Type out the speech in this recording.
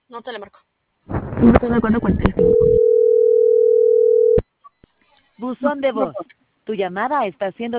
No te le marco. 5445. Buzón de voz. Tu llamada está siendo